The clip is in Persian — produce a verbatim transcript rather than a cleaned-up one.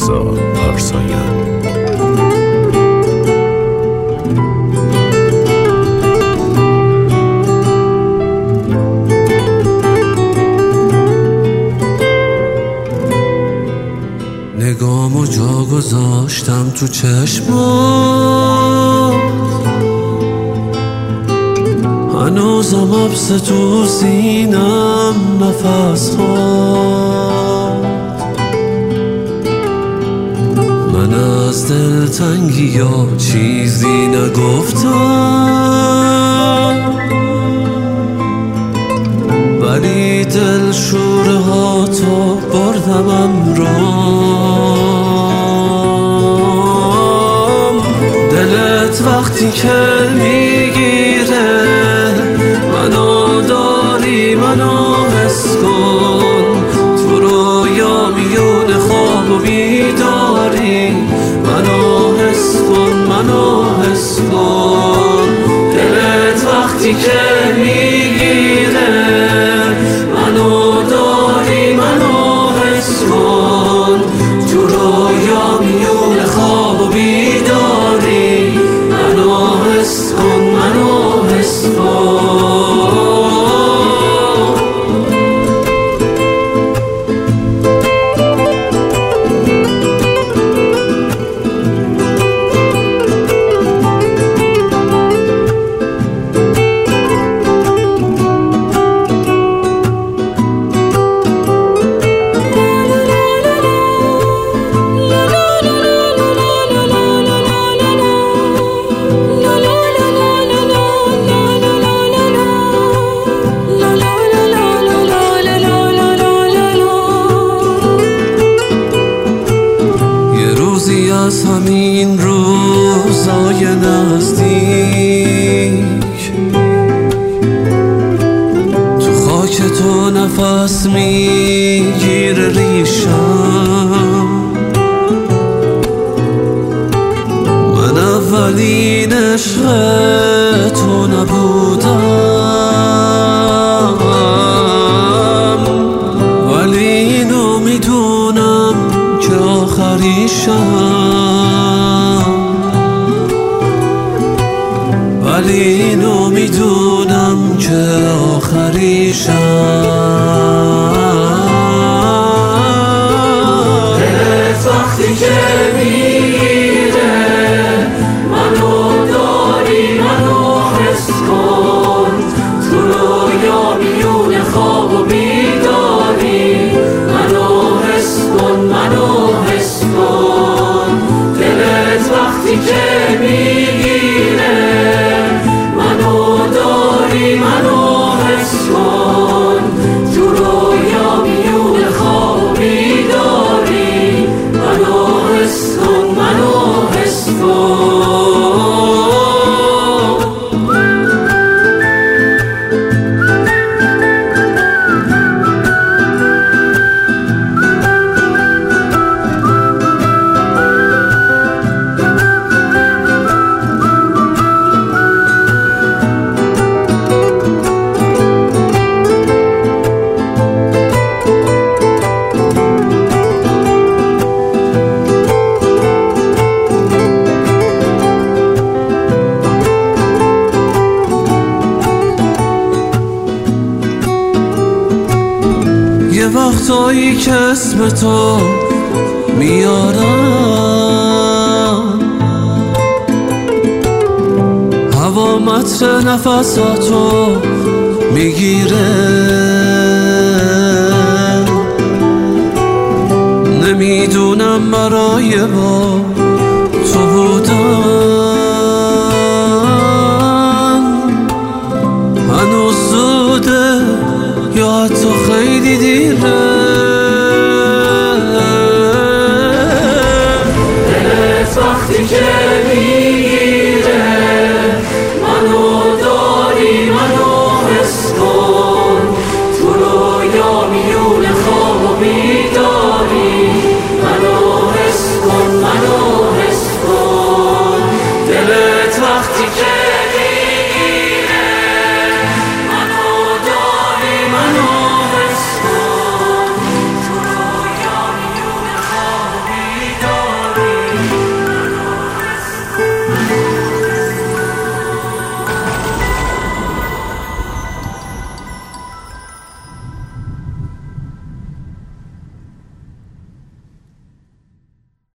رضا پارسایان. نگامو جا گذاشتم تو چشمات، هنوزم حبس تو سینم نفس خواد. من از دلتنگی یا چیزی نگفتم، ولی دل شوره ها تو بردم امرام. دلت وقتی که میگیره منو داری، منو حس کن. تو رویا میون خواب و بیداری، منو حس کن، منو حس کن. دلت وقتی که میگیره منو داری، منو حس کن. تو رویا میون خواب و بیداری، منو حس کن، منو حس کن. از همین روزای نزدیک تو خاک تو نفس میگیره ریشم. من اولین عشق تو نبودم، ولی اینو میدونم که آخریشم. ولی اینو میدونم که آخریشم. دلت وقتی که میگیره منو داری، منو حس کن. تو رویا میون خواب و بیداری، منو حس کن، منو حس کن. دلت وقتی که میگیره منو داری، منو حس کن. تو رویا میون خواب و بیداری، منو حس کن، منو حس کن. یه وقتایی که اسم تو میارم، هوا متر نفساتو میگیره. نمیدونم برای با تو بودن هنوز زوده یا حتی خیلی دیره. دلت وقتی که